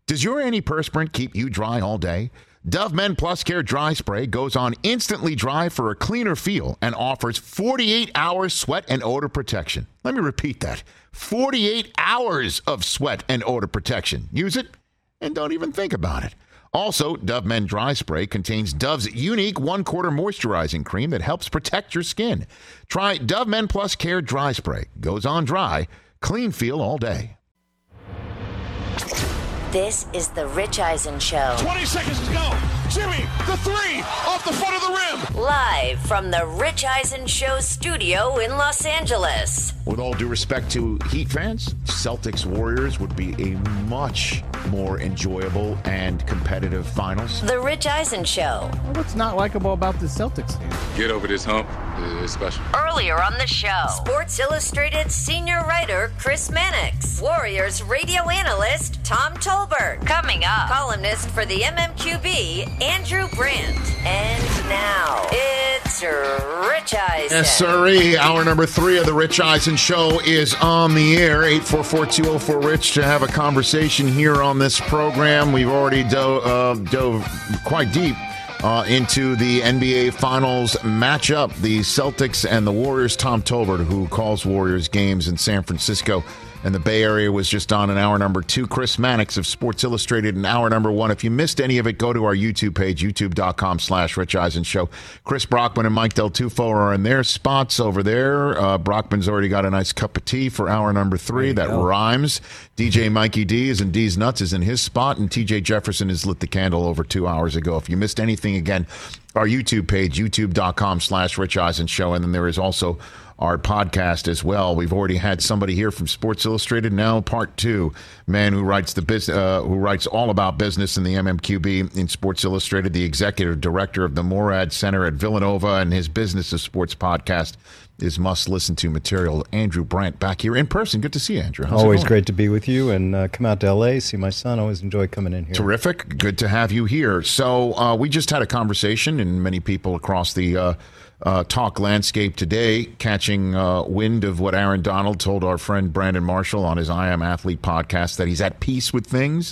Does your antiperspirant keep you dry all day? Dove Men Plus Care Dry Spray goes on instantly dry for a cleaner feel and offers 48 hours sweat and odor protection. Let me repeat that. 48 hours of sweat and odor protection. Use it and don't even think about it. Also, Dove Men Dry Spray contains Dove's unique 1/4 moisturizing cream that helps protect your skin. Try Dove Men Plus Care Dry Spray. Goes on dry, clean feel all day. This is the Rich Eisen Show. 20 seconds to go. Jimmy, the three, off the front of the rim. Live from the Rich Eisen Show studio in Los Angeles. With all due respect to Heat fans, Celtics-Warriors would be a much more enjoyable and competitive finals. The Rich Eisen Show. What's not likable about the Celtics game? Get over this hump. It's special. Earlier on the show, Sports Illustrated senior writer Chris Mannix, Warriors radio analyst Tom Tolbert, coming up, columnist for the MMQB, Andrew Brandt. And now, it's Rich Eisen. Yes, sirree. Hour number 3 of the Rich Eisen Show is on the air. 844-204-RICH to have a conversation here on this program. We've already dove quite deep into the NBA Finals matchup, the Celtics and the Warriors. Tom Tolbert, who calls Warriors games in San Francisco and the Bay Area, was just on in hour number 2. Chris Mannix of Sports Illustrated in hour number 1. If you missed any of it, go to our YouTube page, youtube.com/Rich Eisen Show. Chris Brockman and Mike Del Tufo are in their spots over there. Brockman's already got a nice cup of tea for hour number 3. That rhymes. DJ Mikey D is in D's Nuts is in his spot, and TJ Jefferson has lit the candle over 2 hours ago. If you missed anything, again, our YouTube page, youtube.com/Rich Eisen Show, and then there is also our podcast as well. We've already had somebody here from Sports Illustrated. Now, part 2, man who writes who writes all about business in the MMQB in Sports Illustrated, the executive director of the Morad Center at Villanova, and his Business of Sports podcast is must-listen-to material. Andrew Brandt back here in person. Good to see you, Andrew. How's Always it going? great to be with you and come out to L.A., see my son. Always enjoy coming in here. Terrific. Good to have you here. So we just had a conversation, and many people across the talk landscape today catching wind of what Aaron Donald told our friend Brandon Marshall on his I Am Athlete podcast, that he's at peace with things,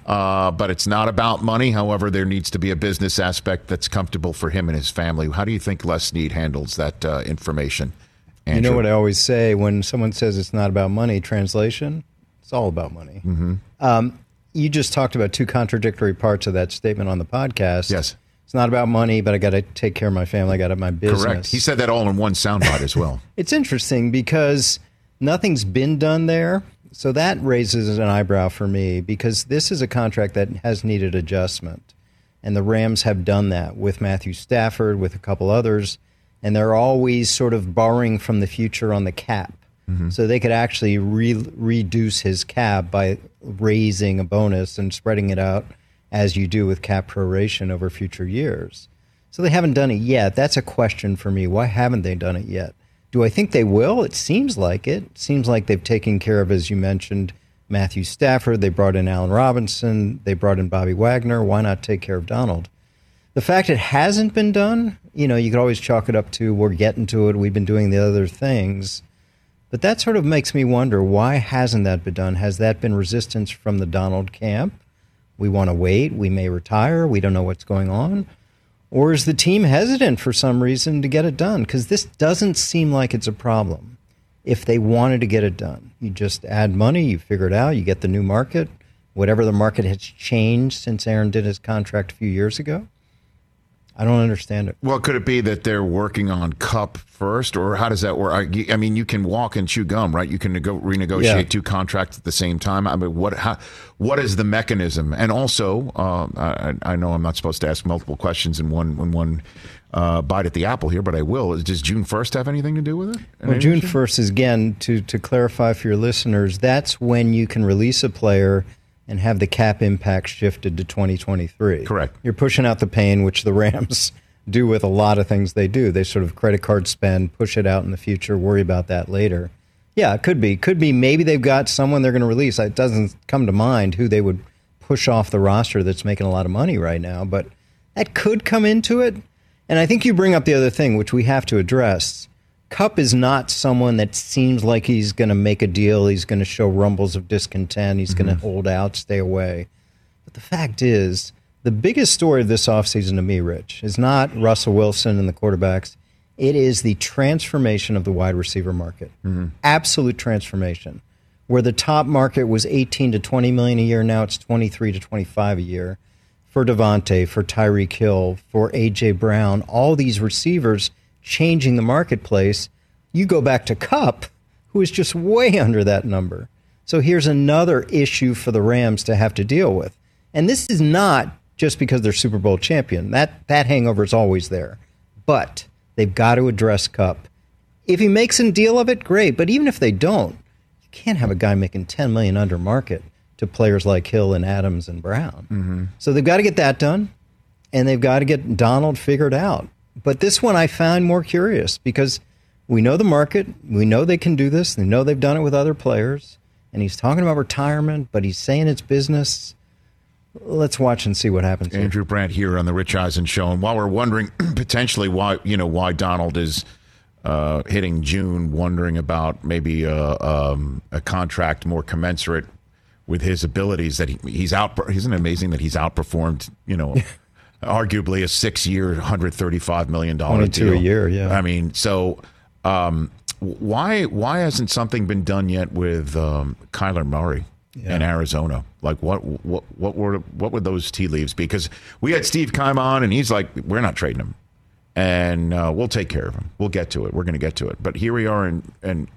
but it's not about money. However, there needs to be a business aspect that's comfortable for him and his family. How do you think Les Snead handles that information, Andrew? You know what I always say when someone says it's not about money, translation, it's all about money. Mm-hmm. You just talked about 2 contradictory parts of that statement on the podcast. Yes. It's not about money, but I got to take care of my family. I got to have my business. Correct. He said that all in one soundbite as well. It's interesting because nothing's been done there. So that raises an eyebrow for me because this is a contract that has needed adjustment. And the Rams have done that with Matthew Stafford, with a couple others. And they're always sort of borrowing from the future on the cap. Mm-hmm. So they could actually reduce his cap by raising a bonus and spreading it out as you do with cap proration over future years. So they haven't done it yet. That's a question for me. Why haven't they done it yet? Do I think they will? It seems like it. It seems like they've taken care of, as you mentioned, Matthew Stafford. They brought in Allen Robinson. They brought in Bobby Wagner. Why not take care of Donald? The fact it hasn't been done, you could always chalk it up to we're getting to it. We've been doing the other things. But that sort of makes me wonder, why hasn't that been done? Has that been resistance from the Donald camp? We want to wait. We may retire. We don't know what's going on. Or is the team hesitant for some reason to get it done? Because this doesn't seem like it's a problem. If they wanted to get it done, you just add money, you figure it out, you get the new market. Whatever the market has changed since Aaron did his contract a few years ago. I don't understand it. Well, could it be that they're working on Cup first, or how does that work? I mean, you can walk and chew gum, right? You can renegotiate 2 contracts at the same time. I mean, what is the mechanism? And also, I know I'm not supposed to ask multiple questions in one bite at the apple here, but I will. Does June 1st have anything to do with it? Well, June 1st is, again, to clarify for your listeners, that's when you can release a player and have the cap impact shifted to 2023. Correct. You're pushing out the pain, which the Rams do with a lot of things they do. They sort of credit card spend, push it out in the future, worry about that later. Yeah, it could be. Could be maybe they've got someone they're going to release. It doesn't come to mind who they would push off the roster that's making a lot of money right now, but that could come into it. And I think you bring up the other thing, which we have to address. Kupp is not someone that seems like he's going to make a deal. He's going to show rumbles of discontent. He's going to hold out, stay away. But the fact is, the biggest story of this offseason to me, Rich, is not Russell Wilson and the quarterbacks. It is the transformation of the wide receiver market. Absolute transformation. Where the top market was 18 to 20 million a year, now it's 23 to 25 a year. For Devontae, for Tyreek Hill, for A.J. Brown, all these receivers changing the marketplace. You go back to Kupp, who is just way under that number. So here's another issue for the Rams to have to deal with. And this is not just because they're Super Bowl champion. That hangover is always there. But they've got to address Kupp. If he makes a deal of it, great. But even if they don't, you can't have a guy making $10 million under market to players like Hill and Adams and Brown. So they've got to get that done, and they've got to get Donald figured out. But this one I find more curious because we know the market. We know they can do this. They know they've done it with other players. And he's talking about retirement, but he's saying it's business. Let's watch and see what happens. Andrew Brandt here on the Rich Eisen Show. And while we're wondering potentially why Donald is hitting June, wondering about maybe a contract more commensurate with his abilities, that isn't it amazing that he's outperformed, arguably a 6-year, $135 million deal. 22 a year, yeah. I mean, so why hasn't something been done yet with Kyler Murray in Arizona? Like what would those tea leaves be? Because we had Steve Keim on, and he's like, we're not trading him, and we'll take care of him. We'll get to it. We're going to get to it. But here we are, and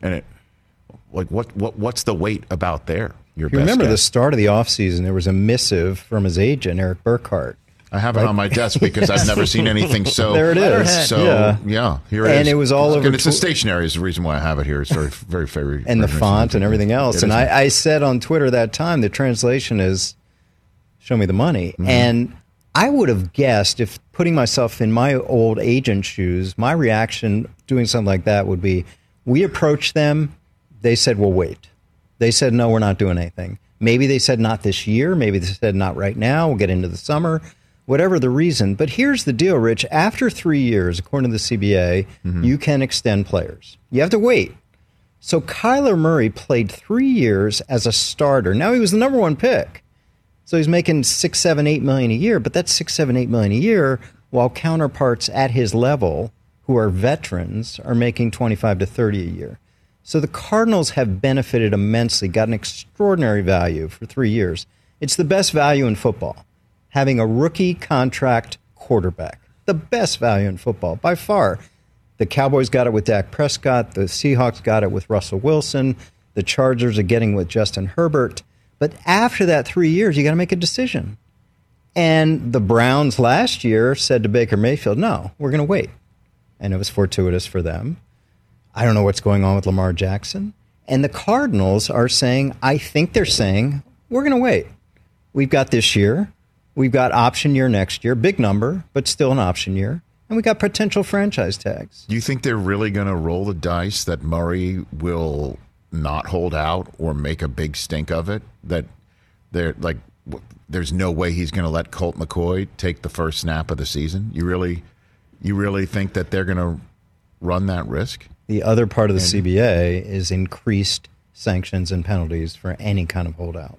what's the wait about there? You remember the start of the offseason, there was a missive from his agent, Eric Burkhart. I have it on my desk because I've never seen anything so. There it is. So, here it is. And it was all over. And it's a stationery is the reason why I have it here. It's very favorite. And the font and everything else. And I said on Twitter that time, the translation is, show me the money. And I would have guessed, if putting myself in my old agent shoes, my reaction doing something like that would be, we approached them. They said, we'll wait. They said, no, we're not doing anything. Maybe they said not this year. Maybe they said not right now. We'll get into the summer. Whatever the reason. But here's the deal, Rich. After 3 years, according to the CBA, you can extend players. You have to wait. So Kyler Murray played 3 years as a starter. Now he was the number one pick. So he's making $6, $7, $8 million a year. But that's $6, $7, $8 million a year, while counterparts at his level, who are veterans, are making $25 to $30 a year. So the Cardinals have benefited immensely, got an extraordinary value for 3 years. It's the best value in football, having a rookie contract quarterback. The best value in football, by far. The Cowboys got it with Dak Prescott. The Seahawks got it with Russell Wilson. The Chargers are getting with Justin Herbert. But after that 3 years, you got to make a decision. And the Browns last year said to Baker Mayfield, no, we're going to wait. And it was fortuitous for them. I don't know what's going on with Lamar Jackson. And the Cardinals are saying, I think they're saying, we're going to wait. We've got this year. We've got option year next year. Big number, but still an option year. And we got potential franchise tags. Do you think they're really going to roll the dice that Murray will not hold out or make a big stink of it? That they're like, there's no way he's going to let Colt McCoy take the first snap of the season? You really think that they're going to run that risk? The other part of the CBA is increased sanctions and penalties for any kind of holdout.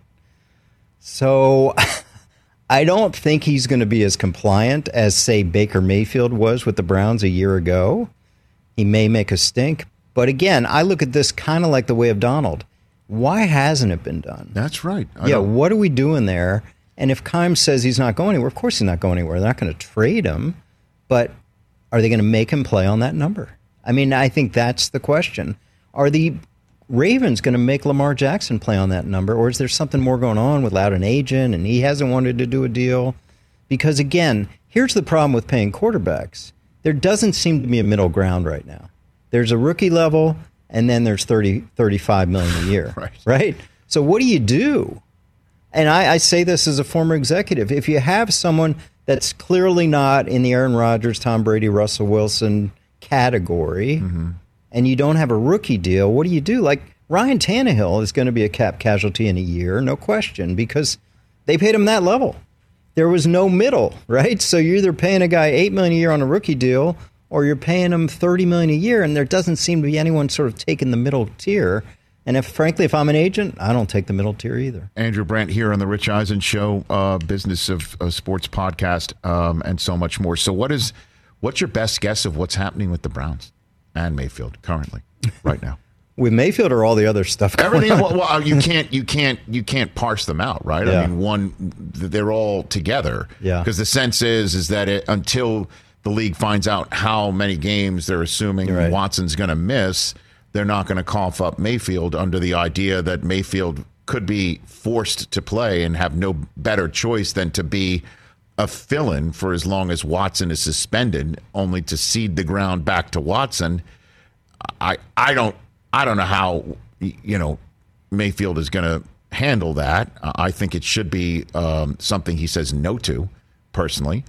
So I don't think he's going to be as compliant as, say, Baker Mayfield was with the Browns a year ago. He may make a stink. But again, I look at this kind of like the way of Donald. Why hasn't it been done? That's right. What are we doing there? And if Keim says he's not going anywhere, of course he's not going anywhere. They're not going to trade him. But are they going to make him play on that number? I mean, I think that's the question. Are the Ravens going to make Lamar Jackson play on that number, or is there something more going on without an agent and he hasn't wanted to do a deal? Because, again, here's the problem with paying quarterbacks. There doesn't seem to be a middle ground right now. There's a rookie level, and then there's $35 million a year, right? So what do you do? And I say this as a former executive. If you have someone that's clearly not in the Aaron Rodgers, Tom Brady, Russell Wilson category, and you don't have a rookie deal, what do you do? Like Ryan Tannehill is going to be a cap casualty in a year, no question, because they paid him that level. There was no middle, right? So you're either paying a guy $8 million a year on a rookie deal, or you're paying him $30 million a year, and there doesn't seem to be anyone sort of taking the middle tier. And frankly, if I'm an agent, I don't take the middle tier either. Andrew Brandt here on the Rich Eisen Show, Business of Sports podcast, and so much more. So what's your best guess of what's happening with the Browns and Mayfield currently, right now? With Mayfield or all the other stuff going Everything. on? Well, you can't parse them out, right? Yeah. I mean, they're all together. Yeah. Because the sense is that until the league finds out how many games they're assuming Right. Watson's going to miss, they're not going to cough up Mayfield under the idea that Mayfield could be forced to play and have no better choice than to be a fill-in for as long as Watson is suspended, only to cede the ground back to Watson. I don't know how Mayfield is going to handle that. I think it should be something he says no to, personally,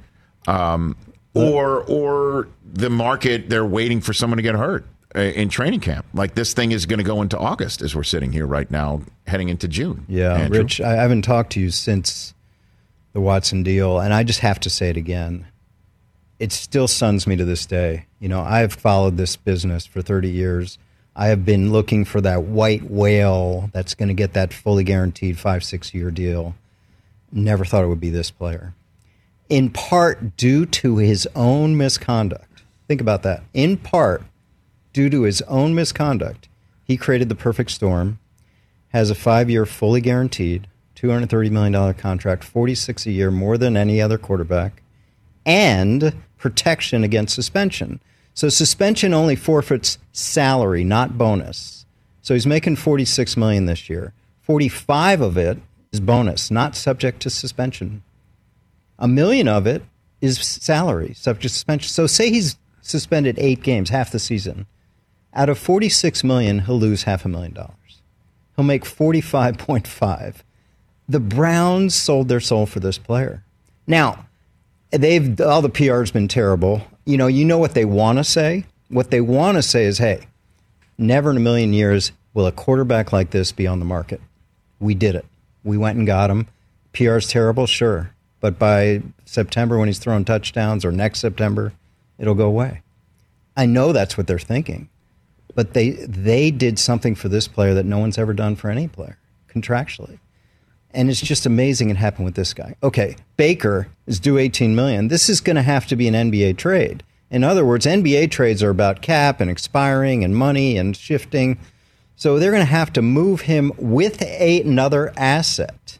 or the market. They're waiting for someone to get hurt in training camp. Like, this thing is going to go into August as we're sitting here right now, heading into June. Yeah, Andrew? Rich, I haven't talked to you since the Watson deal, and I just have to say it again. It still stuns me to this day. I've followed this business for 30 years. I have been looking for that white whale that's going to get that fully guaranteed 5-6 year deal. Never thought it would be this player. In part due to his own misconduct. Think about that. In part due to his own misconduct, he created the perfect storm, has a 5-year fully guaranteed, $230 million contract, $46 a year, more than any other quarterback, and protection against suspension. So suspension only forfeits salary, not bonus. So he's making $46 million this year. 45 of it is bonus, not subject to suspension. $1 million of it is salary, subject to suspension. So say he's suspended 8 games, half the season. Out of $46 million, he'll lose $500,000. He'll make $45.5. The Browns sold their soul for this player. Now, all the PR has been terrible. You know what they want to say? What they want to say is, hey, never in a million years will a quarterback like this be on the market. We did it. We went and got him. PR is terrible, sure. But by September, when he's throwing touchdowns, or next September, it'll go away. I know that's what they're thinking. But they did something for this player that no one's ever done for any player, contractually. And it's just amazing it happened with this guy. Okay, Baker is due $18 million. This is going to have to be an NBA trade. In other words, NBA trades are about cap and expiring and money and shifting. So they're going to have to move him with another asset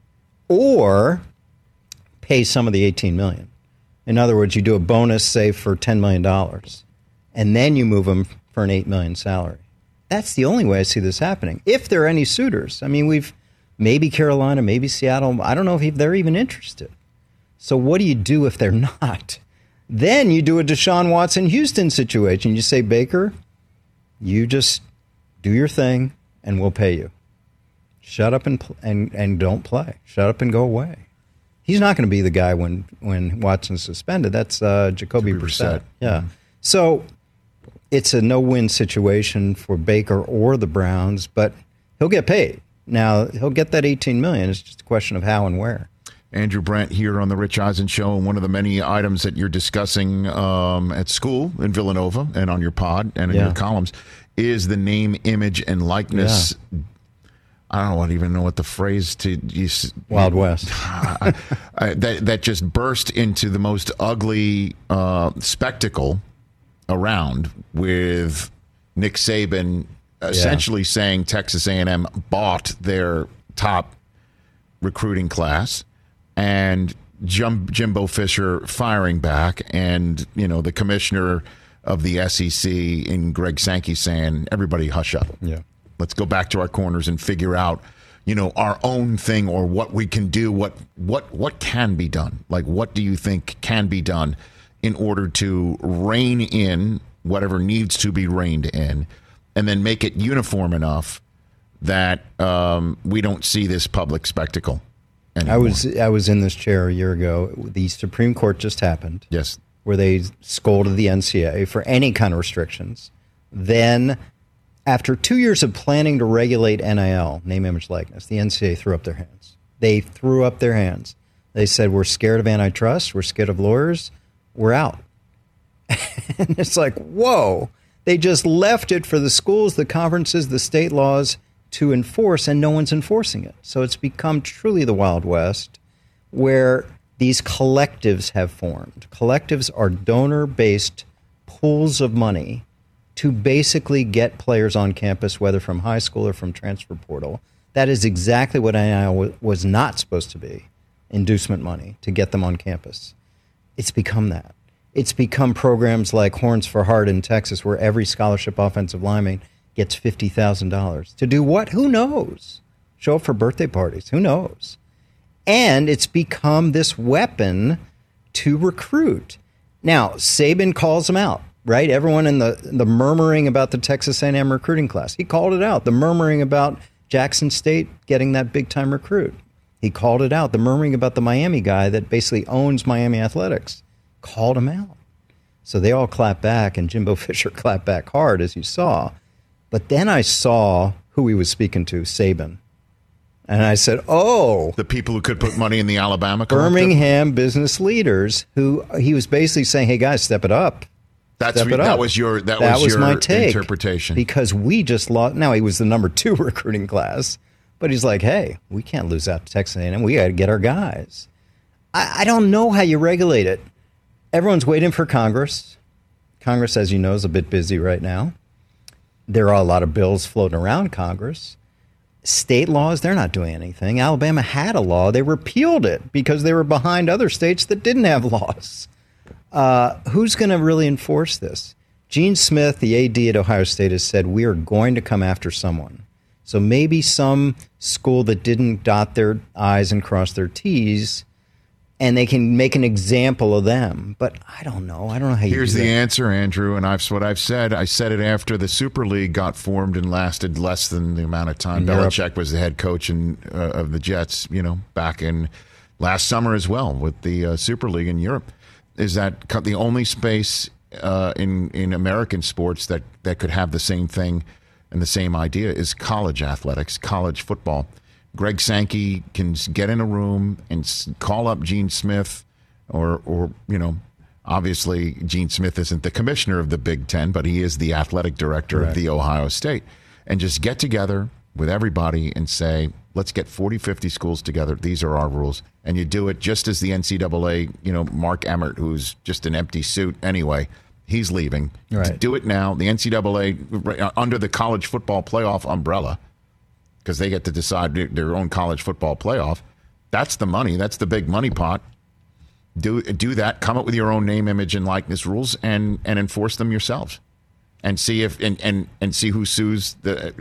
or pay some of the $18 million. In other words, you do a bonus, say, for $10 million, and then you move him for an $8 million salary. That's the only way I see this happening. If there are any suitors. I mean, maybe Carolina, maybe Seattle. I don't know if they're even interested. So what do you do if they're not? Then you do a Deshaun Watson Houston situation. You say, Baker, you just do your thing and we'll pay you. Shut up and don't play. Shut up and go away. He's not going to be the guy when Watson's suspended. That's Jacoby Brissett. Yeah. So it's a no-win situation for Baker or the Browns, but he'll get paid. Now, he'll get that $18 million. It's just a question of how and where. Andrew Brandt here on the Rich Eisen Show, and one of the many items that you're discussing at school in Villanova and on your pod and in your columns is the name, image, and likeness. Yeah. I don't even know what the phrase to use. Wild West. that just burst into the most ugly spectacle around, with Nick Saban essentially saying Texas A&M bought their top recruiting class, and Jimbo Fisher firing back, and the commissioner of the SEC in Greg Sankey saying, everybody hush up. Yeah. Let's go back to our corners and figure out, our own thing, or what we can do, what can be done. Like, what do you think can be done in order to rein in whatever needs to be reined in, and then make it uniform enough that we don't see this public spectacle anymore. I was in this chair a year ago. The Supreme Court just happened. Yes. Where they scolded the NCAA for any kind of restrictions. Then, after 2 years of planning to regulate NIL, name, image, likeness, the NCAA threw up their hands. They threw up their hands. They said, we're scared of antitrust. We're scared of lawyers. We're out. And it's like, whoa, They just left it for the schools, the conferences, the state laws to enforce, and no one's enforcing it. So it's become truly the Wild West, where these collectives have formed. Collectives are donor-based pools of money to basically get players on campus, whether from high school or from transfer portal. That is exactly what NIL was not supposed to be, inducement money to get them on campus. It's become that. It's become programs like Horns for Heart in Texas, where every scholarship offensive lineman gets $50,000. To do what? Who knows? Show up for birthday parties. Who knows? And it's become this weapon to recruit. Now, Saban calls them out, right? Everyone in the murmuring about the Texas A&M recruiting class, he called it out. The murmuring about Jackson State getting that big-time recruit, he called it out. The murmuring about the Miami guy that basically owns Miami Athletics, called him out. So they all clapped back, and Jimbo Fisher clapped back hard, as you saw. But then I saw who he was speaking to, Saban. And I said, oh. The people who could put money in the Alabama collective? Birmingham business leaders who he was basically saying, hey, guys, step it up. That was your my take, interpretation. Because we just lost. Now, he was the number 2 recruiting class. But he's like, hey, we can't lose out to Texas A&M. We got to get our guys. I don't know how you regulate it. Everyone's waiting for Congress. Congress, as you know, is a bit busy right now. There are a lot of bills floating around Congress. State laws, they're not doing anything. Alabama had a law. They repealed it because they were behind other states that didn't have laws. Who's going to really enforce this? Gene Smith, the AD at Ohio State, has said, we are going to come after someone. So maybe some school that didn't dot their I's and cross their T's, and they can make an example of them. But I don't know. I don't know how you Here's do the that. answer, Andrew, and what I've said. I said it after the Super League got formed and lasted less than the amount of time Belichick was the head coach of the Jets, back in last summer as well with the Super League in Europe, is that the only space in American sports that could have the same thing and the same idea is college athletics, college football. Greg Sankey can get in a room and call up Gene Smith or obviously Gene Smith isn't the commissioner of the Big Ten, but he is the athletic director of the Ohio State, and just get together with everybody and say, let's get 40, 50 schools together. These are our rules. And you do it just as the NCAA, Mark Emmert, who's just an empty suit anyway, he's leaving. Right. Do it now. The NCAA, under the college football playoff umbrella, because they get to decide their own college football playoff. That's the money. That's the big money pot. Do that. Come up with your own name, image, and likeness rules, and enforce them yourselves, and see if and see who sues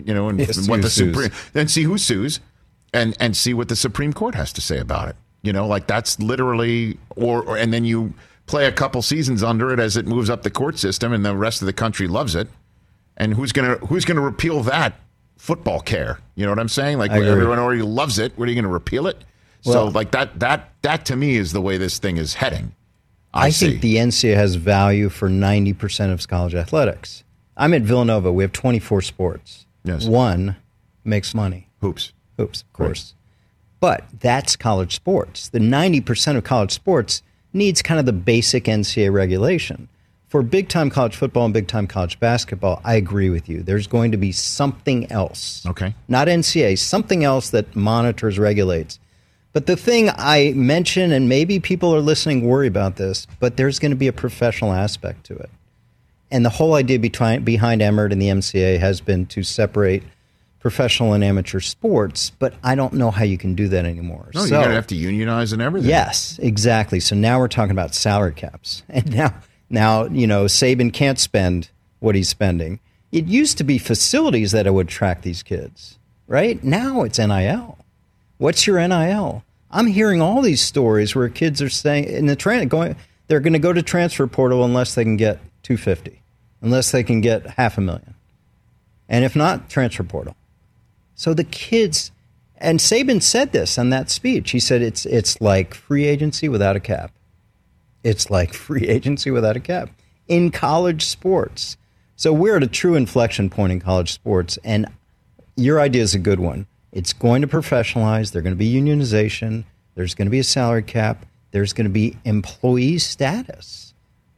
then see who sues, and see what the Supreme Court has to say about it. That's literally and then you play a couple seasons under it as it moves up the court system, and the rest of the country loves it. And who's gonna repeal that? Football care, you know what I'm saying? Like everyone already loves it. What are you going to repeal it? Well, so that to me is the way this thing is heading. I think the NCAA has value for 90% of college athletics. I'm at Villanova. We have 24 sports. Yes. One makes money. Hoops, of course. Right. But that's college sports. The 90% of college sports needs kind of the basic NCAA regulation. For big-time college football and big-time college basketball, I agree with you. There's going to be something else. Okay. Not NCAA, something else that monitors, regulates. But the thing I mention, and maybe people are listening worry about this, but there's going to be a professional aspect to it. And the whole idea behind Emmert and the MCA has been to separate professional and amateur sports, but I don't know how you can do that anymore. No, you're going to have to unionize and everything. Yes, exactly. So now we're talking about salary caps. And now, Saban can't spend what he's spending. It used to be facilities that would attract these kids, right? Now it's NIL. What's your NIL? I'm hearing all these stories where kids are saying they're going to go to transfer portal unless they can get $250, unless they can get $500,000, and if not, transfer portal. So the kids, and Saban said this in that speech. He said it's like free agency without a cap. It's like free agency without a cap in college sports. So we're at a true inflection point in college sports, and your idea is a good one. It's going to professionalize. There's going to be unionization. There's going to be a salary cap. There's going to be employee status.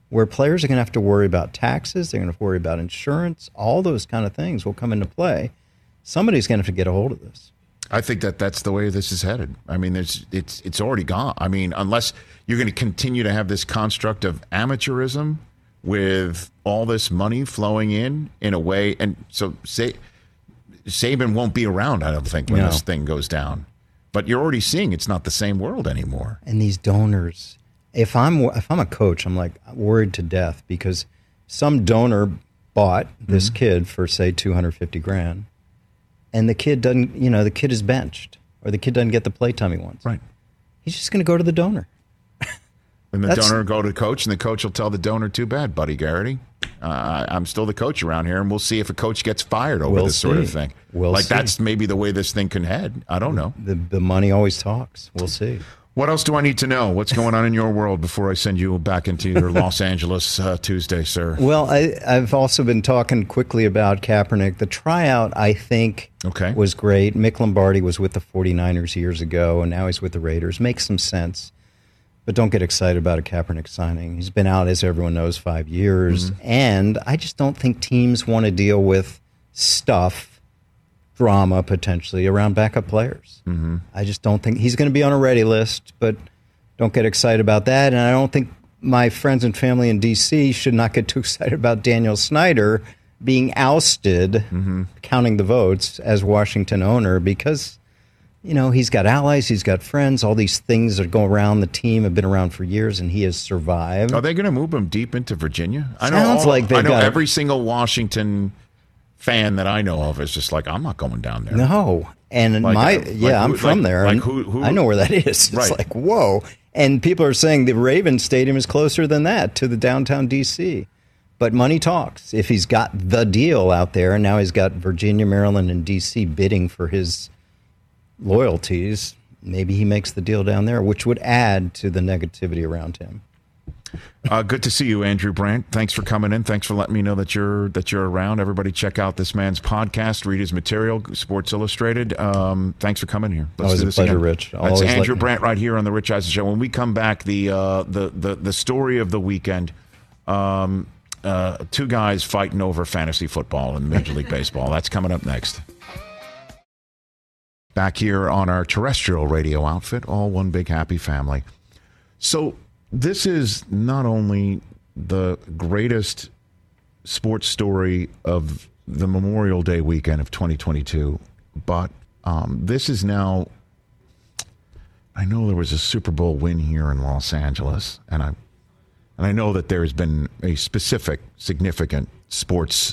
where players are going to have to worry about taxes, they're going to have to worry about insurance, all those kind of things will come into play. Somebody's going to have to get a hold of this. I think that's the way this is headed. I mean, it's already gone. I mean, unless you're going to continue to have this construct of amateurism with all this money flowing in a way, and so Saban won't be around, I don't think, when this thing goes down. But you're already seeing it's not the same world anymore. And these donors, if I'm a coach, I'm like worried to death because some donor bought this kid for say $250,000, and the kid doesn't, the kid is benched or the kid doesn't get the playtime he wants. Right. He's just going to go to the donor. And the donor will go to the coach, and the coach will tell the donor, too bad, buddy Garrity. I'm still the coach around here, and we'll see if a coach gets fired over this sort of thing. That's maybe the way this thing can head. I don't know. The money always talks. We'll see. What else do I need to know? What's going on in your world before I send you back into your Los Angeles Tuesday, sir? Well, I've also been talking quickly about Kaepernick. The tryout, I think, was great. Mick Lombardi was with the 49ers years ago, and now he's with the Raiders. Makes some sense. But don't get excited about a Kaepernick signing. He's been out, as everyone knows, 5 years. And I just don't think teams want to deal with drama, potentially, around backup players. I just don't think he's going to be on a ready list, but don't get excited about that. And I don't think my friends and family in D.C. should not get too excited about Daniel Snyder being ousted, counting the votes, as Washington owner because he's got allies, he's got friends, all these things that go around the team have been around for years, and he has survived. Are they going to move him deep into Virginia? I know every single Washington fan that I know of is just like, I'm not going down there. No. And I'm from there. I know where that is. It's like, whoa. And people are saying the Ravens Stadium is closer than that to the downtown D.C. But money talks. If he's got the deal out there, and now he's got Virginia, Maryland, and D.C. bidding for his loyalties, maybe he makes the deal down there, which would add to the negativity around him. Good to see you, Andrew Brandt. Thanks for coming in. Thanks for letting me know that you're around. Everybody check out this man's podcast, read his material, Sports Illustrated. Thanks for coming here. Always a pleasure, again. Rich. That's Andrew Brandt right here on the Rich Eisen Show. When we come back, the story of the weekend, two guys fighting over fantasy football in Major League Baseball. That's coming up next. Back here on our terrestrial radio outfit, all one big happy family. So this is not only the greatest sports story of the Memorial Day weekend of 2022, but this is now, I know there was a Super Bowl win here in Los Angeles, and I know that there has been a specific, significant sports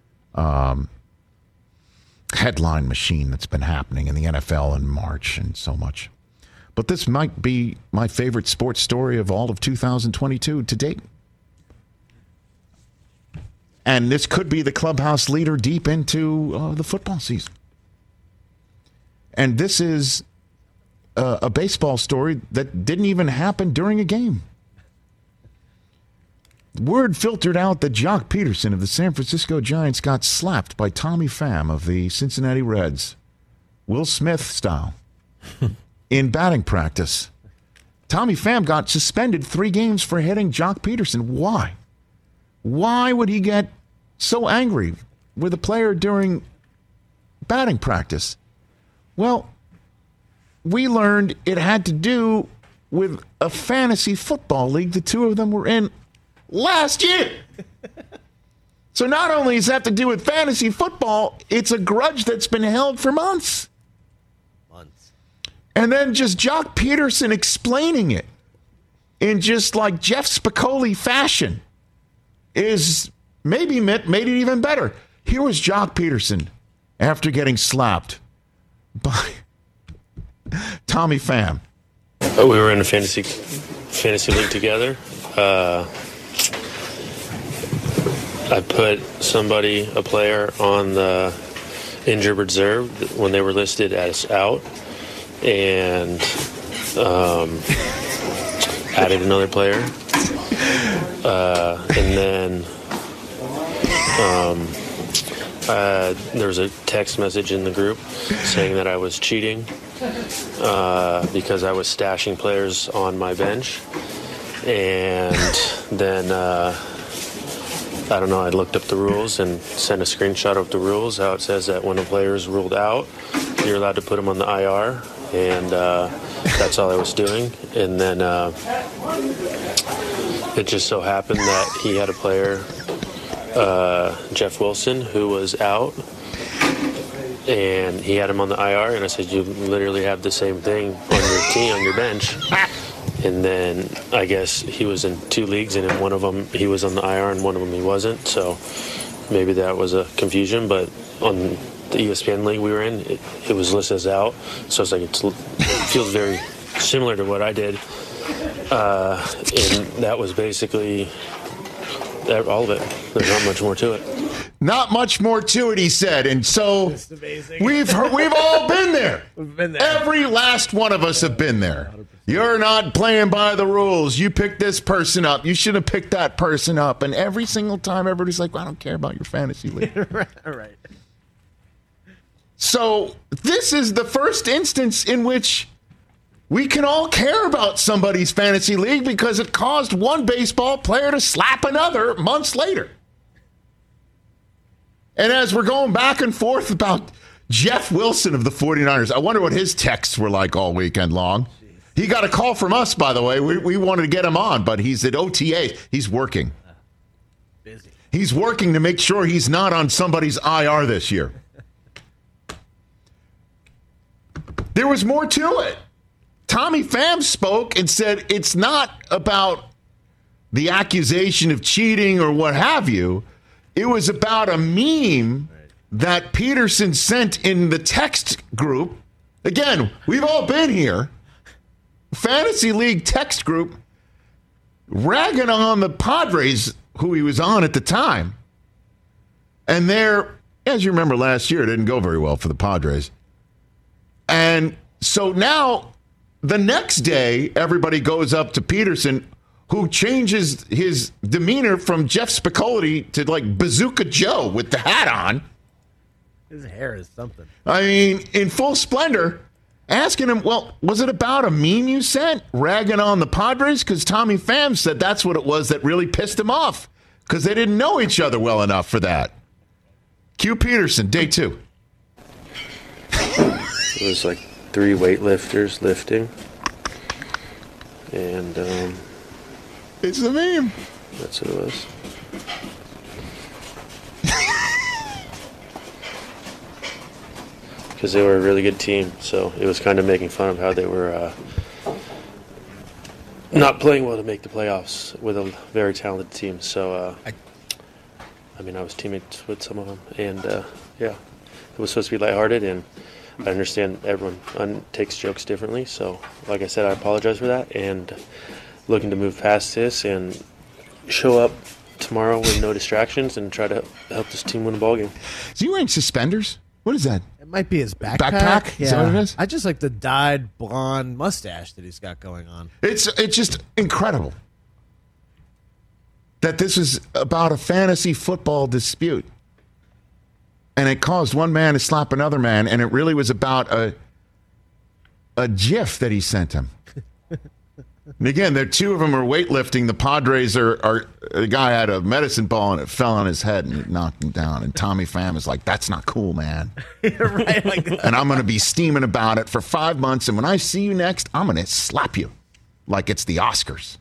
headline machine that's been happening in the NFL in March and so much. But this might be my favorite sports story of all of 2022 to date. And this could be the clubhouse leader deep into the football season. And this is a baseball story that didn't even happen during a game. Word filtered out that Jock Peterson of the San Francisco Giants got slapped by Tommy Pham of the Cincinnati Reds, Will Smith style, in batting practice. Tommy Pham got suspended 3 games for hitting Jock Peterson. Why? Why would he get so angry with a player during batting practice? Well, we learned it had to do with a fantasy football league the two of them were in last year. So not only does it have to do with fantasy football, it's a grudge that's been held for months. And then just Jock Peterson explaining it in just like Jeff Spicoli fashion is maybe made it even better. Here was Jock Peterson after getting slapped by Tommy Pham. We were in a fantasy league together. I put a player on the injured reserve when they were listed as out, and added another player. And then there was a text message in the group saying that I was cheating because I was stashing players on my bench. And then, I don't know, I looked up the rules and sent a screenshot of the rules, how it says that when a player is ruled out, you're allowed to put him on the IR. And that's all I was doing. And then it just so happened that he had a player, Jeff Wilson, who was out. And he had him on the IR, and I said, you literally have the same thing on your team, on your bench. And then I guess he was in 2 leagues, and in one of them he was on the IR, and one of them he wasn't. So maybe that was a confusion. But on the ESPN league we were in, it was listed as out. So it's like it feels very similar to what I did. And that was basically all of it. There's not much more to it. Not much more to it, he said. And so we've all been there. We've been there. Every last one of us have been there. 100%. You're not playing by the rules. You picked this person up. You should have picked that person up. And every single time, everybody's like, well, I don't care about your fantasy league. Right. So this is the first instance in which we can all care about somebody's fantasy league because it caused one baseball player to slap another months later. And as we're going back and forth about Jeff Wilson of the 49ers, I wonder what his texts were like all weekend long. He got a call from us, by the way. We wanted to get him on, but he's at OTA. He's working. Busy. He's working to make sure he's not on somebody's IR this year. There was more to it. Tommy Pham spoke and said it's not about the accusation of cheating or what have you. It was about a meme that Peterson sent in the text group. Again, we've all been here. Fantasy League text group ragging on the Padres, who he was on at the time. And there, as you remember last year, it didn't go very well for the Padres. And so now, the next day, everybody goes up to Peterson, who changes his demeanor from Jeff Spicoli to like Bazooka Joe with the hat on. His hair is something. I mean, in full splendor, asking him, well, was it about a meme you sent ragging on the Padres? Because Tommy Pham said that's what it was that really pissed him off because they didn't know each other well enough for that. Q Peterson, day 2. It was like 3 weightlifters lifting. And it's the meme. That's what it was. Because they were a really good team, so it was kind of making fun of how they were not playing well to make the playoffs with a very talented team. So, I was teammates with some of them, and it was supposed to be lighthearted, and I understand everyone takes jokes differently. So, like I said, I apologize for that, and looking to move past this and show up tomorrow with no distractions and try to help this team win a ballgame. Is he wearing suspenders? What is that? It might be his backpack. Backpack? Yeah. Is that what it is? I just like the dyed blonde mustache that he's got going on. It's just incredible that this is about a fantasy football dispute. And it caused one man to slap another man, and it really was about a GIF that he sent him. And again, the 2 of them are weightlifting. The Padres are the guy had a medicine ball and it fell on his head and it knocked him down. And Tommy Pham is like, that's not cool, man. Right, like that. And I'm going to be steaming about it for 5 months. And when I see you next, I'm going to slap you like it's the Oscars.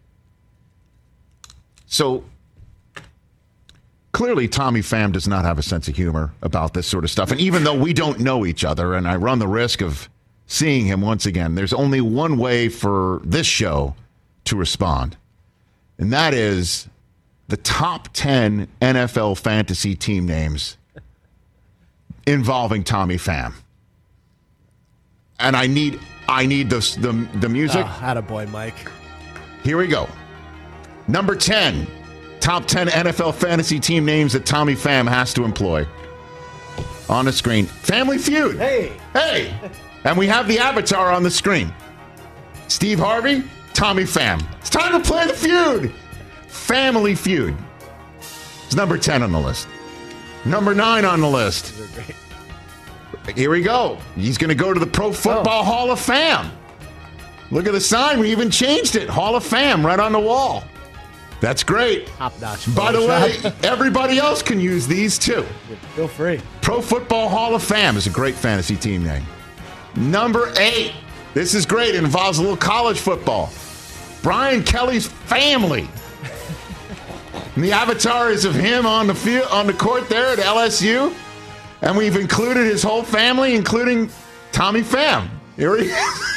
So clearly, Tommy Pham does not have a sense of humor about this sort of stuff. And even though we don't know each other, and I run the risk of seeing him once again, there's only one way for this show to respond. And that is the top 10 NFL fantasy team names involving Tommy Pham. And I need the music. Oh, attaboy, Mike. Here we go. Number 10. Top 10 NFL fantasy team names that Tommy Pham has to employ. On the screen. Family Feud. Hey. And we have the avatar on the screen. Steve Harvey, Tommy Pham. It's time to play the feud. Family Feud. It's number 10 on the list. Number 9 on the list. Here we go. He's going to go to the Pro Football Hall of Fame. Look at the sign. We even changed it. Hall of Fame right on the wall. That's great. Top-notch. By the way, everybody else can use these too. Feel free. Pro Football Hall of Fame is a great fantasy team name. Number 8. This is great. It involves a little college football. Brian Kelly's family. And the avatar is of him on the field, on the court there at LSU. And we've included his whole family, including Tommy Pham. Here he is.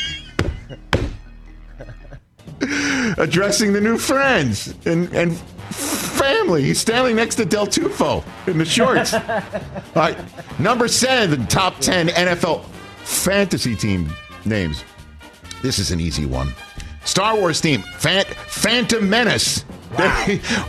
Addressing the new friends and family. He's standing next to Del Tufo in the shorts. All right. Number 7, top 10 NFL fantasy team names. This is an easy one. Star Wars team, Phantom Menace. Wow.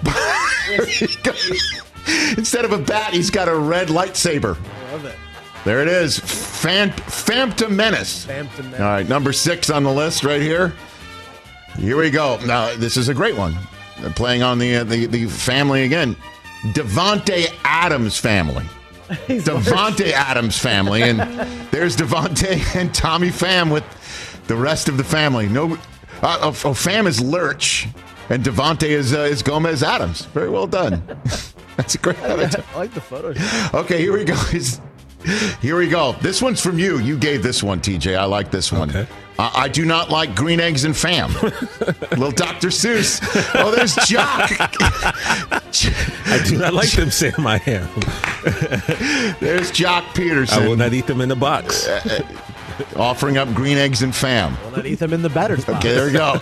Instead of a bat, he's got a red lightsaber. I love it. There it is. Phantom Menace. Phantom Menace. All right, number 6 on the list right here. Here we go. Now, this is a great one. They're playing on the family again. Devontae Adams family. Devontae Adams family. And there's Devontae and Tommy Pham with the rest of the family. Pham is Lurch, and Devontae is Gomez Adams. Very well done. That's a great avatar. I like the photo. Okay, here we go. Here we go. This one's from you. You gave this one, TJ. I like this one. Okay. I do not like green eggs and Pham. Little Dr. Seuss. Oh, there's Jock. I do not like them, Sam. I am. There's Jock Peterson. I will not eat them in the box. Offering up green eggs and Pham. Will not eat them in the batter's box. Okay, there we go.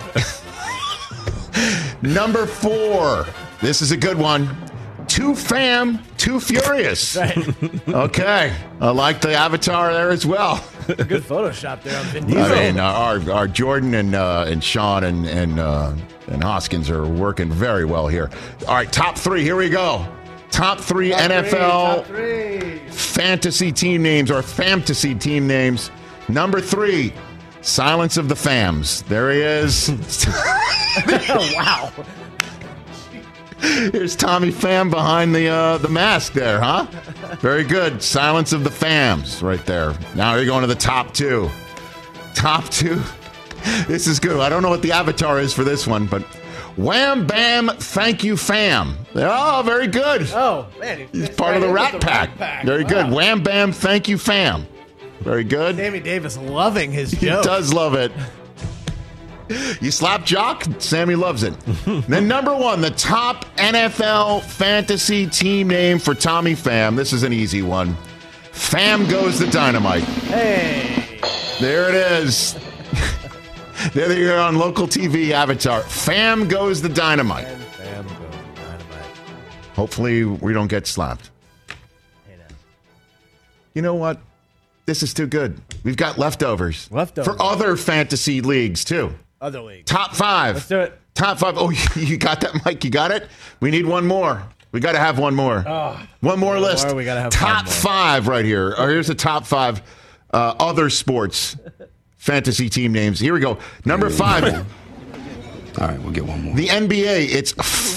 Number 4. This is a good one. Too Pham, Too Furious. Right. Okay. I like the avatar there as well. Good Photoshop there on Vin Diesel. I mean, our Jordan and Sean and Hoskins are working very well here. All right, top 3. Here we go. Top 3 NFL fantasy team names or fantasy team names. Number 3, Silence of the Phams. There he is. Wow. Here's Tommy Pham behind the mask there, huh? Very good. Silence of the Phams right there. Now you're going to the top 2. Top 2. This is good. I don't know what the avatar is for this one, but Wham Bam Thank You Pham. Oh, very good. Oh, man. He's part of the Rat Pack. Very good. Wham Bam Thank You Pham. Very good. Sammy Davis loving his He joke. does love it. You slap Jock, Sammy loves it. Then number 1, the top NFL fantasy team name for Tommy Pham. This is an easy one. Pham Goes the Dynamite. Hey. There it is. There they are on local TV avatar. Pham Goes the Dynamite. And Pham goes the dynamite. Hopefully we don't get slapped. Hey, now. You know what? This is too good. We've got leftovers. For other fantasy leagues, too. Other league. Top 5. Let's do it. Top 5. Oh, you got that, Mike? You got it? We need one more. We got to have one more. One more list. We gotta have top 5 5 right here. Oh, here's the top 5 other sports fantasy team names. Here we go. Number 5. All right, we'll get one more. The NBA. It's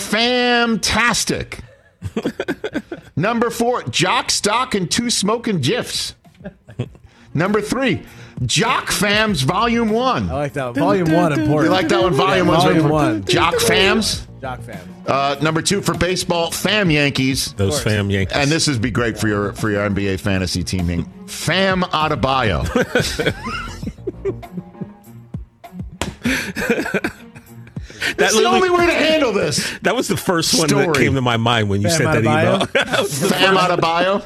fantastic. Number 4. Jock, Stock, and 2 Smoking GIFs. Number 3. Jock Phams Volume 1. I like that one. Volume 1 important. You like that one? Volume 1's Volume important. 1. Jock Phams. Jock Phams. Number 2 for baseball, Pham Yankees. Those Pham Yankees. And this would be great for your NBA fantasy team name. Pham Adebayo. That's the only way to handle this. That was the first one that came to my mind when you Pham said that email. Pham Adebayo.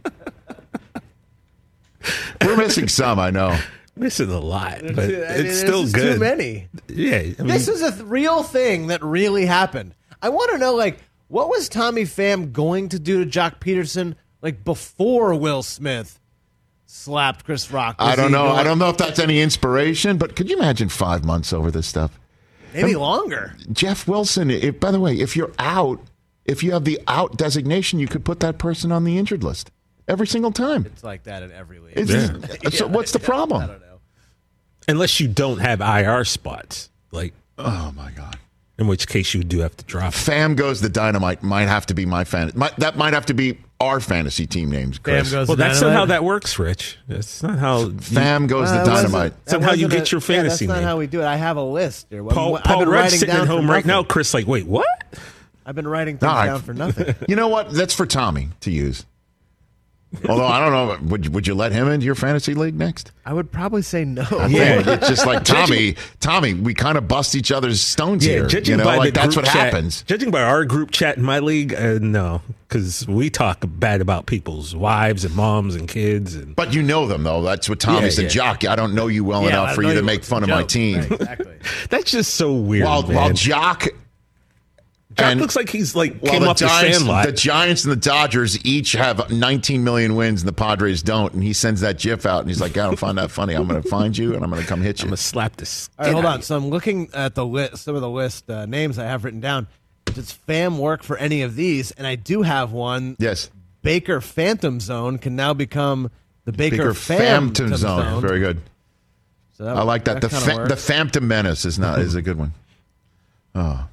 We're missing some, I know. Missing a lot, but it's This still is good. Too many. Yeah, I mean, This is a real thing that really happened. I want to know, like, what was Tommy Pham going to do to Jock Peterson, like, before Will Smith slapped Chris Rock? I don't know. I don't know if that's any inspiration, but could you imagine 5 months over this stuff? Maybe longer. Jeff Wilson, by the way, if you're out, if you have the out designation, you could put that person on the injured list every single time. It's like that in every league. So what's the problem? I don't know. unless you don't have IR spots, like, oh my God. In which case you do have to drop it. Pham Goes the Dynamite might have to be my fan. That might have to be our fantasy team names, Fam Chris. goes Well, to that's not Dynamite. how that works, Rich. That's not how. Fam goes Well, to that wasn't- Dynamite. That's not how you wasn't get your fantasy That's name. not how we do it. I have a list here. Paul I've been Rudd's writing sitting down at home for right now. nothing. Chris, like, wait, what? I've been writing things All right. down for nothing. You know what? That's for Tommy to use. Although I don't know, would you let him into your fantasy league next? I would probably say no. Yeah, it's just like Tommy. We kind of bust each other's stones here. Judging You know, by like the that's group what chat, happens. Judging by our group chat in my league, no, because we talk bad about people's wives and moms and kids. And But you know them though. That's what Tommy's Yeah, a jock. I don't know you well enough I for know you to you make were fun of a my joke. team. Right, exactly. that's just so weird. While man. Jock Jock looks like he's like Well, came the off the Sandlot. The Giants and the Dodgers each have 19 million wins, and the Padres don't. And he sends that GIF out, and he's like, "I don't find that funny. I'm going to find you, and I'm going to come hit you." I'm gonna slap this. All right, hold on. So I'm looking at the list, some of the list names I have written down. Does Fam work for any of these? And I do have one. Yes, Baker Phantom Zone can now become the Baker Phantom Zone. Very good. So I like that. The kinda works. Phantom Menace is a good one. Oh,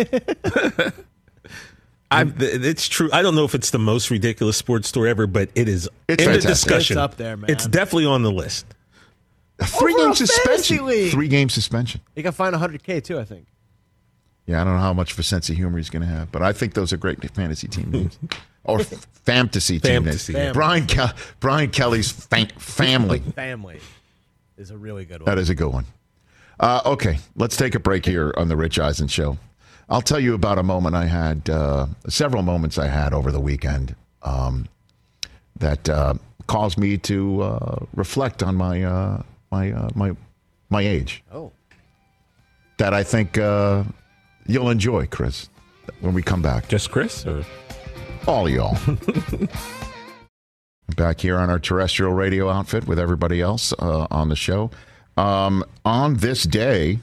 It's true. I don't know if it's the most ridiculous sports story ever, but it is It's in the fantastic. discussion. It's up there, man. It's definitely on the list. a 3-game a fantasy suspension. league. 3-game suspension. You can find $100K too, I think. Yeah, I don't know how much of a sense of humor he's going to have, but I think those are great fantasy team names. Or fantasy team names. Famtasy, yeah. Brian Kelly's family. Family is a really good one. That is a good one. Okay, let's take a break here on the Rich Eisen Show. I'll tell you about a moment I had, several moments I had over the weekend that caused me to reflect on my age. Oh. That I think you'll enjoy, Chris, when we come back. Just Chris or all of y'all. Back here on our terrestrial radio outfit with everybody else on the show. On this day,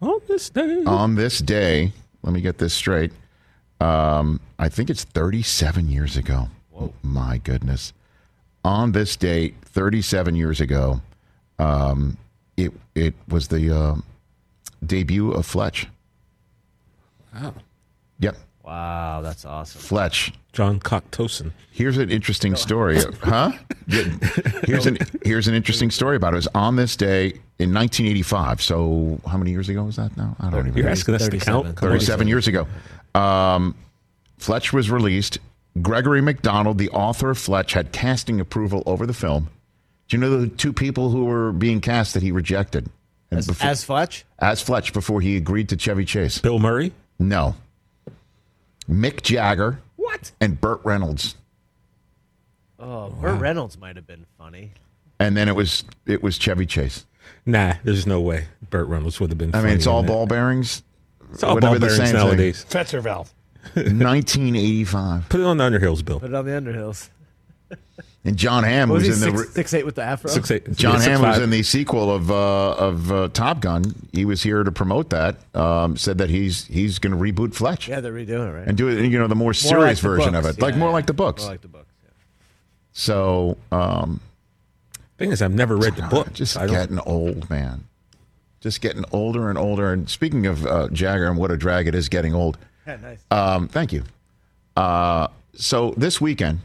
let me get this straight. I think it's 37 years ago. Whoa. My goodness. On this date, 37 years ago, it was the debut of Fletch. Wow. Yep. Wow, that's awesome. Fletch. John Cocktoson. Here's an interesting story. Huh? Here's an interesting story about it. It was on this day in 1985. So how many years ago was that now? I don't even know. You're asking us to count? 37 years ago. Fletch was released. Gregory McDonald, the author of Fletch, had casting approval over the film. Do you know the two people who were being cast that he rejected? As Fletch? As Fletch before he agreed to Chevy Chase. Bill Murray? No. Mick Jagger. What? And Burt Reynolds. Oh, Burt Reynolds might have been funny. And then it was Chevy Chase. Nah, there's no way Burt Reynolds would have been I funny. mean, it's all in that. ball bearings. It's all Wouldn't ball have been the bearings same thing. nowadays. Fetzer valve. 1985. Put it on the Underhills, Bill. Put it on the Underhills. And John Hamm Was was he in the 6'8" with the afro? 6'8". John Hamm was 6'5". in the sequel of Top Gun. He was here to promote that. Said that he's going to reboot Fletch. Yeah, they're redoing it, right? And do it, the more serious like the version books. of it, like more like the books. More like the books. Yeah. So, Thing is, I've never read the book. Just I don't- getting old, man. Just getting older and older. And speaking of Jagger and what a drag it is getting old. Yeah, nice. Thank you. So this weekend,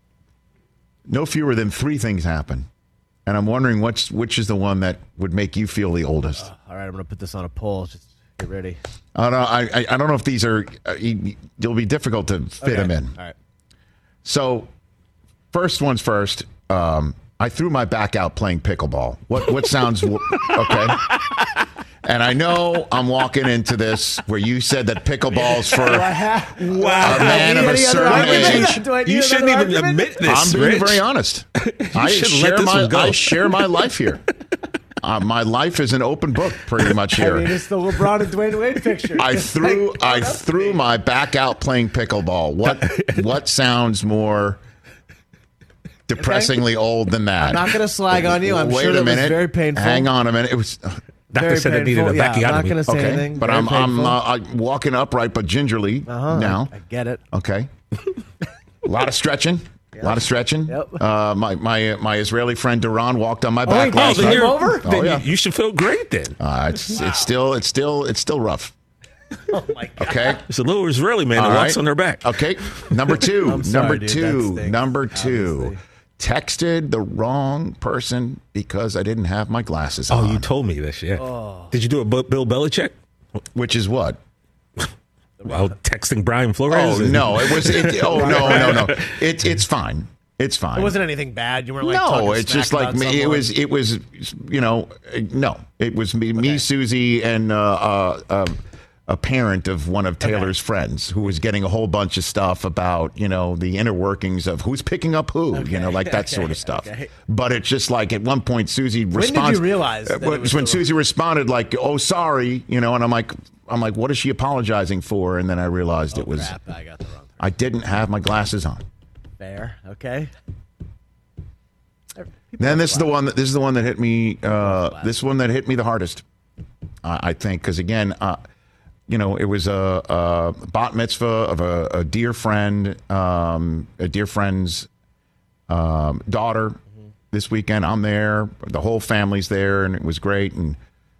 no fewer than 3 things happen. And I'm wondering which is the one that would make you feel the oldest. All right, I'm going to put this on a poll. Just get ready. I don't know if these are, it'll be difficult to fit them in. All right. So, first one's first. I threw my back out playing pickleball. What sounds okay? And I know I'm walking into this where you said that pickleball's for a man of a certain age. You shouldn't even admit this, I'm being Rich. very honest. I should let this one go. I share my life here. My life is an open book, pretty much here. I mean, it's the LeBron and Dwayne Wade picture. I threw my back out playing pickleball. What sounds more depressingly old than that? I'm not going to slag on you. I'm Wait sure a that minute. was very painful. Hang on a minute. It was Doctor said it needed a Yeah, I'm not backiotomy. going to say okay, anything. but Very I'm painful. walking upright but gingerly now. I get it. Okay, a lot of stretching. A lot of stretching. Yep. My Israeli friend Duran walked on my back he last came night. over? Then Oh, yeah. you should feel great then. It's still rough. Oh my god. Okay. It's a little Israeli man All that walks right. on their back. Okay. Number two. I'm sorry, number dude, two. that stinks, Number two. obviously. Texted the wrong person because I didn't have my glasses Oh, on. you told me this, yeah. Did you do a Bill Belichick? Which is what? While texting Brian Flores? Oh no! It was. No. It's fine. It's fine. It wasn't anything bad. You weren't like no, talking it's smack just like about me. someone. It was. You know, no. It was me, Susie, and a parent of one of Taylor's friends who was getting a whole bunch of stuff about the inner workings of who's picking up who. Like that sort of stuff. Okay. But it's just like at one point Susie responds. When did you realize that it was when the Susie responded like, "Oh, sorry," and I'm like, what is she apologizing for? And then I realized it was. Crap, I got the wrong. I didn't have my glasses on. Fair. Okay. Then this is the one that hit me. This one that hit me the hardest, I think, because again, it was a bat mitzvah of a dear friend, a dear friend's daughter. This weekend, I'm there. The whole family's there, and it was great. And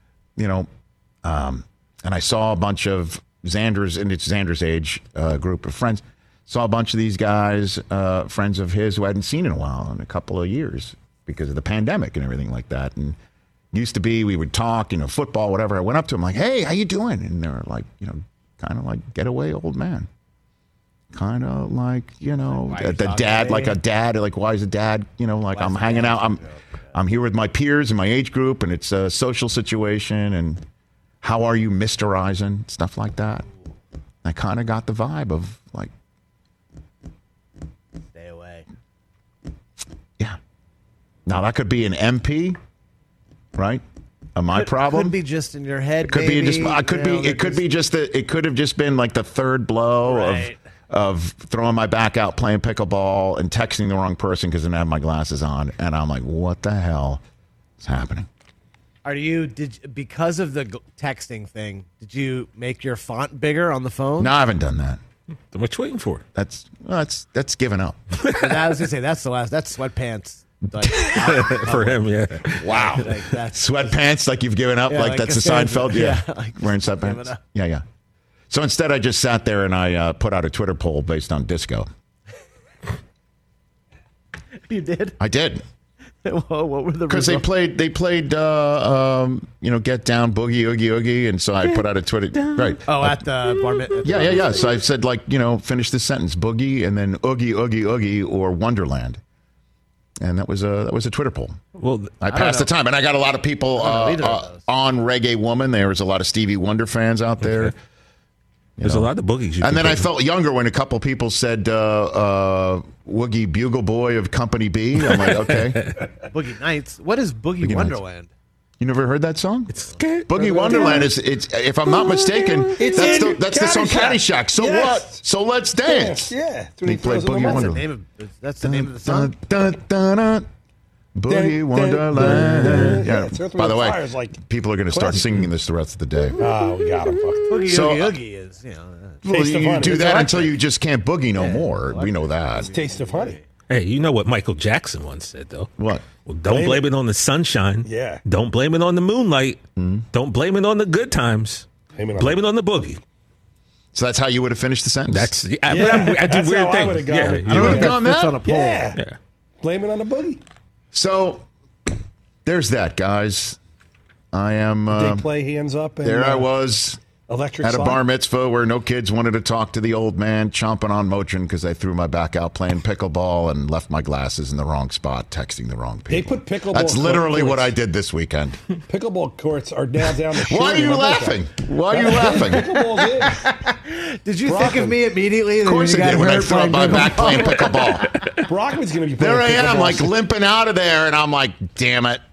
and I saw a bunch of Xander's, and it's Xander's age group of friends. Saw a bunch of these guys, friends of his who I hadn't seen in a while, in a couple of years, because of the pandemic and everything like that. And used to be, we would talk, football, whatever. I went up to them like, "Hey, how you doing?" And they were like, kind of like, "Get away, old man." Kind of like, the dad, like a dad, like, why is a dad, like I'm hanging out. I'm here with my peers in my age group, and it's a social situation. And how are you, Mr. Eisen? Stuff like that. I kind of got the vibe of like, Stay away. yeah. Now that could be an MP, right? My problem Could be just in your head. could maybe. be just. It could be just the. It could have just been like the third blow Right. of throwing my back out playing pickleball and texting the wrong person because I didn't have my glasses on, and I'm like, what the hell is happening? Because of the texting thing, did you make your font bigger on the phone? No, I haven't done that. Then what you waiting for? That's given up. I was gonna say that's sweatpants. Like, For him, yeah. Wow. like that's Sweatpants, like you've given up, Yeah, like like that's the Costanza. Seinfeld, yeah. Like Wearing given sweatpants, up. yeah. So instead, I just sat there and I put out a Twitter poll based on disco. you did. I did. Whoa, what were the Because they results? played, Get Down, Boogie, Oogie, Oogie, and so I put out a Twitter, right? Oh, at the bar mitzvah. Yeah. So I said, finish this sentence, Boogie, and then Oogie, Oogie, Oogie, or Wonderland, and that was a Twitter poll. Well, I passed the time, and I got a lot of people either of those. on Reggae Woman. There was a lot of Stevie Wonder fans out there. Okay. There's a lot of boogies. And then I felt younger when a couple people said Woogie Bugle Boy of Company B. I'm like, okay. Boogie Nights. What is Boogie Nights. Wonderland? You never heard that song? It's good. Boogie Wonderland is, if I'm not mistaken, that's the song Caddyshack. So Yes. what? So let's dance. Yeah. That's when He played throws them Boogie in the Wonderland. That's the name of the song. Dun, dun, dun. Boogie Dun, Wonderland. dun, dun. Yeah. Yeah, it's Earth, By the Wind, way, Fire is like people are going to start classic. singing this the rest of the day. Oh, we got him. Boogie So, Oogie Oogie is, Well, Taste of you Honey. do It's that electric. until you just can't boogie no more. We know that. Taste of Honey. Hey, you know what Michael Jackson once said, though? What? Well, don't blame it on the sunshine. Yeah. Don't blame it on the moonlight. Don't blame it on the good times. Blame Blame it on the boogie. So that's how you would have finished the sentence? That's I That's do weird how I things. would've gone. Yeah, I you would have know. gone Fits that? on a poll. Yeah. Blame it on the boogie. So there's that, guys. I am. They play hands up. And, There I was Electric at a slide. bar mitzvah where no kids wanted to talk to the old man, chomping on Motrin because I threw my back out playing pickleball and left my glasses in the wrong spot, texting the wrong people. They put pickleball That's literally courts. what I did this weekend. Pickleball courts are now down the Why are you laughing? Why are you laughing? Pickleball's Did you think of me immediately? Of course I did when I threw up my back playing pickleball. in. Brockman's going to be playing There I am, pickleball like soon. limping out of there, and I'm like, damn it.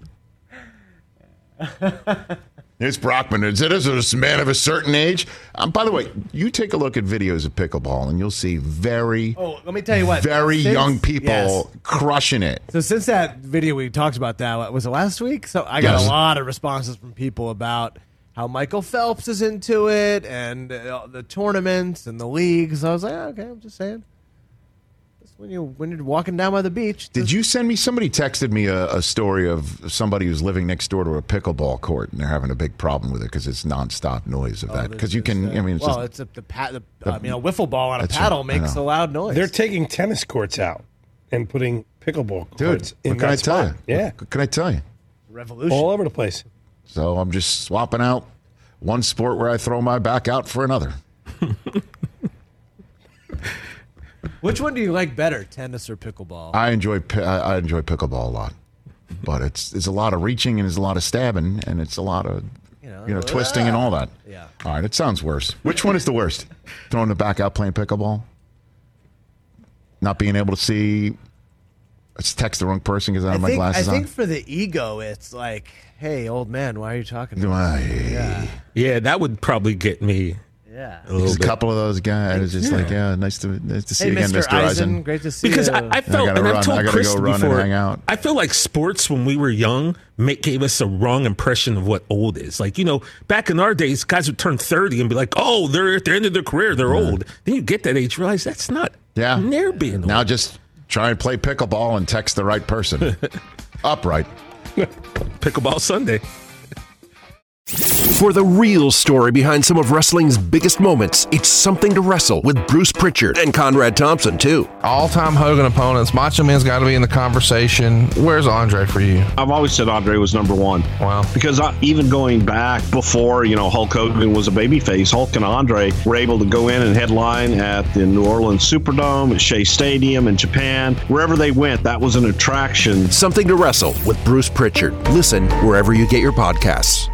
There's Brockman. Is it a man of a certain age? By the way, you take a look at videos of pickleball, and you'll see very, let me tell you what. very Since- young people yes. crushing it. So since that video we talked about that, was it last week? So I got Yes. a lot of responses from people about how Michael Phelps is into it and the tournaments and the leagues. I was like, okay, I'm just saying. when you're walking down by the beach. Did you send me? Somebody texted me a story of somebody who's living next door to a pickleball court, and they're having a big problem with it because it's nonstop noise of that. Because you can, I mean, it's well, just, it's a wiffle ball on a paddle makes a loud noise. They're taking tennis courts out and putting pickleball courts in what can I that tell spot. you? Yeah, What can I tell you? Revolution. all over the place. So I'm just swapping out one sport where I throw my back out for another. Which one do you like better, tennis or pickleball? I enjoy pickleball a lot, but it's a lot of reaching and it's a lot of stabbing and it's a lot of twisting and all that. Yeah. All right, it sounds worse. Which one is the worst? Throwing the back out playing pickleball? Not being able to see? Let's text the wrong person because I have my glasses on. I think for the ego, it's like, hey, old man, why are you talking to me? Yeah. Yeah, that would probably get me. Yeah. There's a couple of those guys. It's just like, nice to see you again, Mr. Eisen. Great to see Because you. I felt, I gotta and I've run. told I gotta Chris go run and before, hang out. I feel like sports when we were young gave us a wrong impression of what old is. Like, back in our days, guys would turn 30 and be like, oh, they're at the end of their career, they're old. Then you get that age, realize that's not near being old. Now just try and play pickleball and text the right person. Upright. Pickleball Sunday. For the real story behind some of wrestling's biggest moments, it's Something to Wrestle with Bruce Pritchard and Conrad Thompson, too. All-time Hogan opponents. Macho Man's got to be in the conversation. Where's Andre for you? I've always said Andre was number one. Wow. Because even going back before, Hulk Hogan was a babyface, Hulk and Andre were able to go in and headline at the New Orleans Superdome, at Shea Stadium in Japan. Wherever they went, that was an attraction. Something to Wrestle with Bruce Pritchard. Listen wherever you get your podcasts.